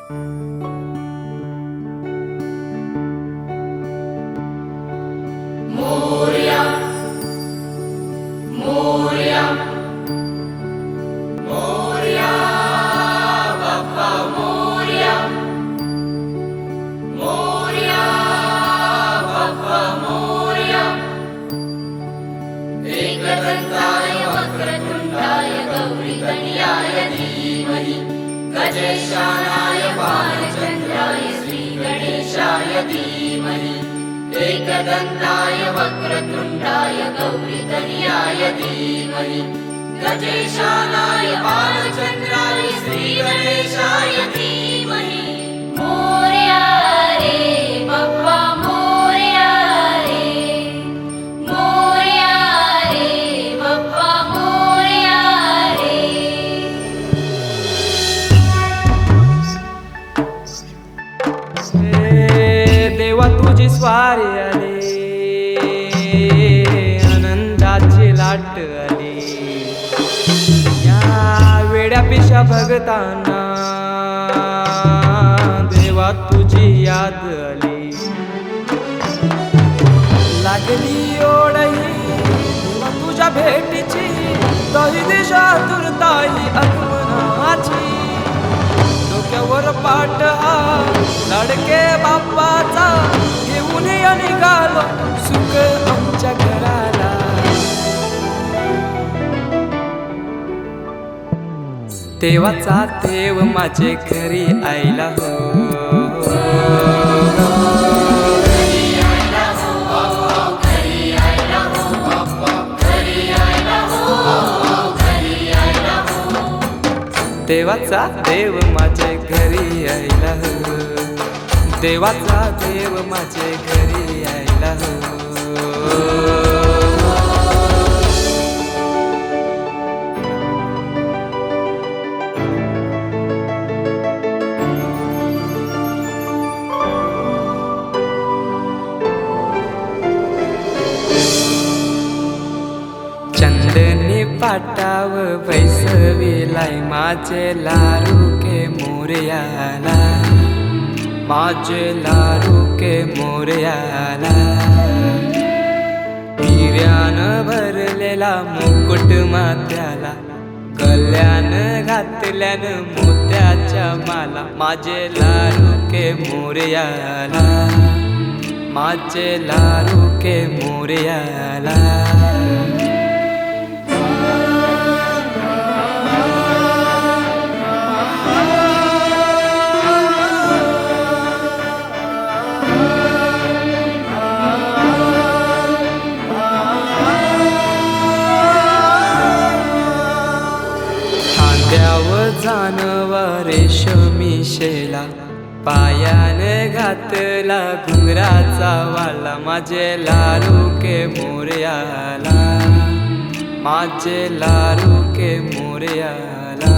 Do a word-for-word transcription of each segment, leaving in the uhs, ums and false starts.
मोरया मोरया मोरया बाप्पा मोरया मोरया बाप्पा मोरया एकदंताय वक्रतुंडाय गौरीतनयाय धीमहि गजेशानाय बालचंद्राय श्रीगणेशाय धीमहि एकदंताय वक्रतुंडाय गौरीतनयाय धीमहि गजेशानाय बालचंद्राय श्रीगणेशाय धीमहि मोरया रे बाप्पा मोरया रे मोरया रे बाप्पा मोरया रे देवा तुझी स्वारी आली, आनंदाची लाट आली, या वेड्या पिशा भगतांना देवा तुझी याद आली. लागली ओढही देवा तुझ्या भेटीची, तरी दिशा तुरताई आगमनाची. डोक्यावर पाट हा लाडके बाप्पाचा, घेऊन या निघालो सुख आमच्या घराला. देवाचा देव माझे घरी आयला हो, देवाचा देव माझे घरी आयला हो, देवाचा देव माझे घरी आयला हो. चंदनी पाटाव बैसविलाय माझे लारू के मोरयाला, माझे लारू के मोरयाला. हिऱ्यान भरलेला मुकुट माथ्याला, गल्यान घातल्यान मोत्याच्या माला. माझे लारू के मोरयाला, माझे लारू के मोरयाला. जानवा रेशमी शेला, पायाने घातला घुंगराचा वाला. माझे लारू के मोरयाला, माझे लारू के मोरयाला.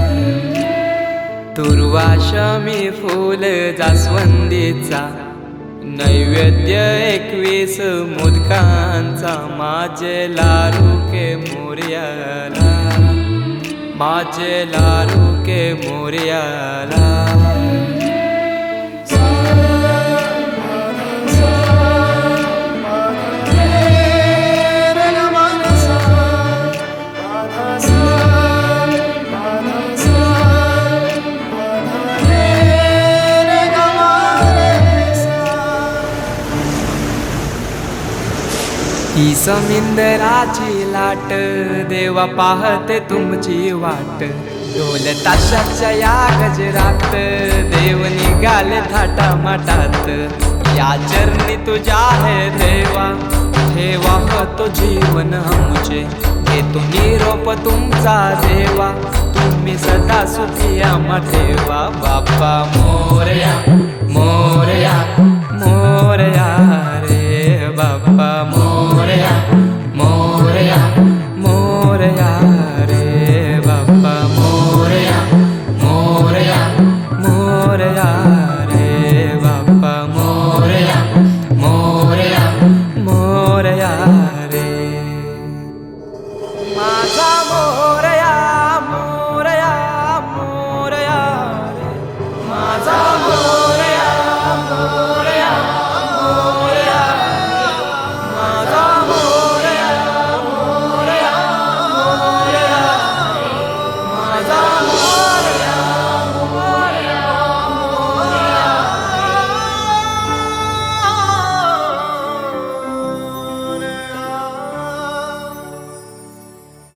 दुर्वाशमी फूल जास्वंदीचा, नैवेद्य एकवीस मोदकांचा. माझे लारू के मोरयाला, माझे लारू के मोरयाला. ही समिंदराची लाट, देवा पाहते तुमची वाट. ढोल ताशाच्या या गजरात, देव निघाले थाटा माटात. या चरणी तुझ्या है देवा, ठेवा तो जीवन आमचे. घेतो निरोप तुमचा देवा, तुम्ही सदा सुखी आम्हा ठेवा. बाप्पा मोरया मोरया मोरया रे बाप्पा मोरया.